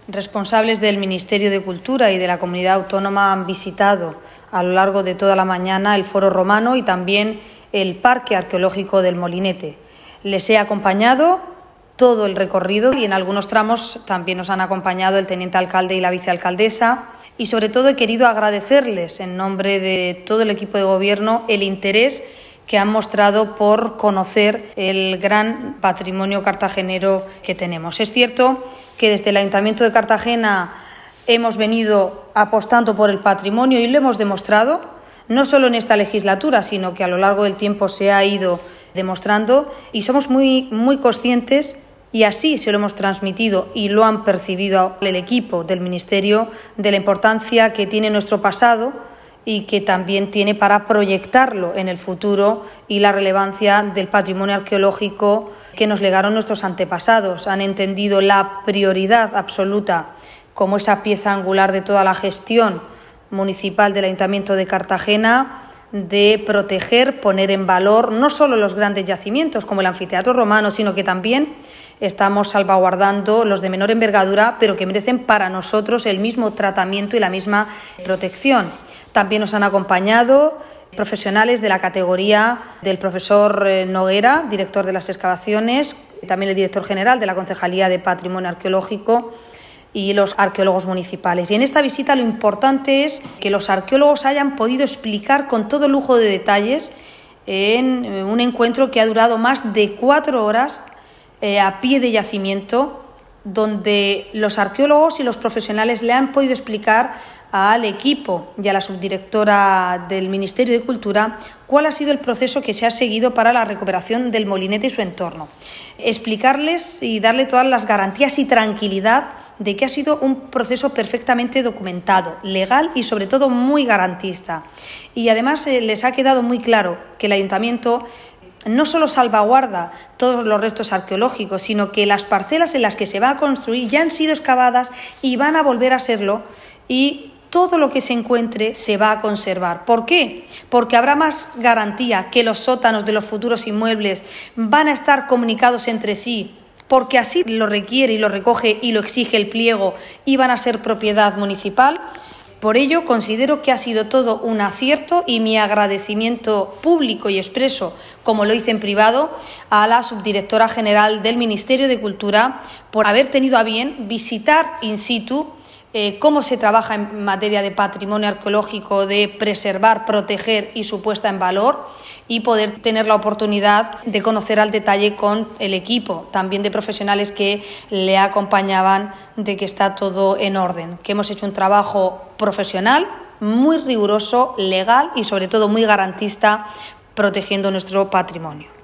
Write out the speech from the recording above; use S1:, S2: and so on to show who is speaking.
S1: Responsables del Ministerio de Cultura y de la Comunidad Autónoma han visitado a lo largo de toda la mañana el Foro Romano y también el Parque Arqueológico del Molinete. Les he acompañado todo el recorrido y en algunos tramos también nos han acompañado el teniente alcalde y la vicealcaldesa, y sobre todo he querido agradecerles en nombre de todo el equipo de gobierno el interés que han mostrado por conocer el gran patrimonio cartagenero que tenemos. Es cierto que desde el Ayuntamiento de Cartagena hemos venido apostando por el patrimonio y lo hemos demostrado, no solo en esta legislatura, sino que a lo largo del tiempo se ha ido demostrando, y somos muy conscientes, y así se lo hemos transmitido y lo han percibido el equipo del Ministerio, de la importancia que tiene nuestro pasado y que también tiene para proyectarlo en el futuro, y la relevancia del patrimonio arqueológico que nos legaron nuestros antepasados. Han entendido la prioridad absoluta como esa pieza angular de toda la gestión municipal del Ayuntamiento de Cartagena, de proteger, poner en valor no solo los grandes yacimientos como el Anfiteatro Romano, sino que también estamos salvaguardando los de menor envergadura, pero que merecen para nosotros el mismo tratamiento y la misma protección. También nos han acompañado profesionales de la categoría del profesor Noguera, director de las excavaciones, también el director general de la Concejalía de Patrimonio Arqueológico, y los arqueólogos municipales. Y en esta visita lo importante es que los arqueólogos hayan podido explicar con todo lujo de detalles en un encuentro que ha durado más de 4 horas a pie de yacimiento, donde los arqueólogos y los profesionales le han podido explicar al equipo y a la subdirectora del Ministerio de Cultura cuál ha sido el proceso que se ha seguido para la recuperación del Molinete y su entorno. Explicarles y darle todas las garantías y tranquilidad de que ha sido un proceso perfectamente documentado, legal y sobre todo muy garantista. Y además les ha quedado muy claro que el Ayuntamiento no solo salvaguarda todos los restos arqueológicos, sino que las parcelas en las que se va a construir ya han sido excavadas y van a volver a serlo, y todo lo que se encuentre se va a conservar. ¿Por qué? Porque habrá más garantía, que los sótanos de los futuros inmuebles van a estar comunicados entre sí, porque así lo requiere y lo recoge y lo exige el pliego, y van a ser propiedad municipal. Por ello, considero que ha sido todo un acierto, y mi agradecimiento público y expreso, como lo hice en privado, a la subdirectora general del Ministerio de Cultura por haber tenido a bien visitar in situ cómo se trabaja en materia de patrimonio arqueológico, de preservar, proteger y su puesta en valor, y poder tener la oportunidad de conocer al detalle con el equipo, también de profesionales que le acompañaban, de que está todo en orden, que hemos hecho un trabajo profesional, muy riguroso, legal y sobre todo muy garantista, protegiendo nuestro patrimonio.